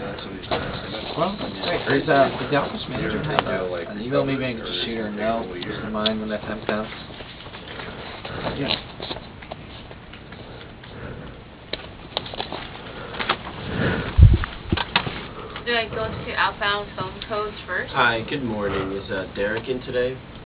Well, hey, does the office manager have an email? Maybe I can just shoot her a note, just remind when that time comes. Yeah. Do I go to outbound phone codes first? Hi, good morning. Is Derek in today?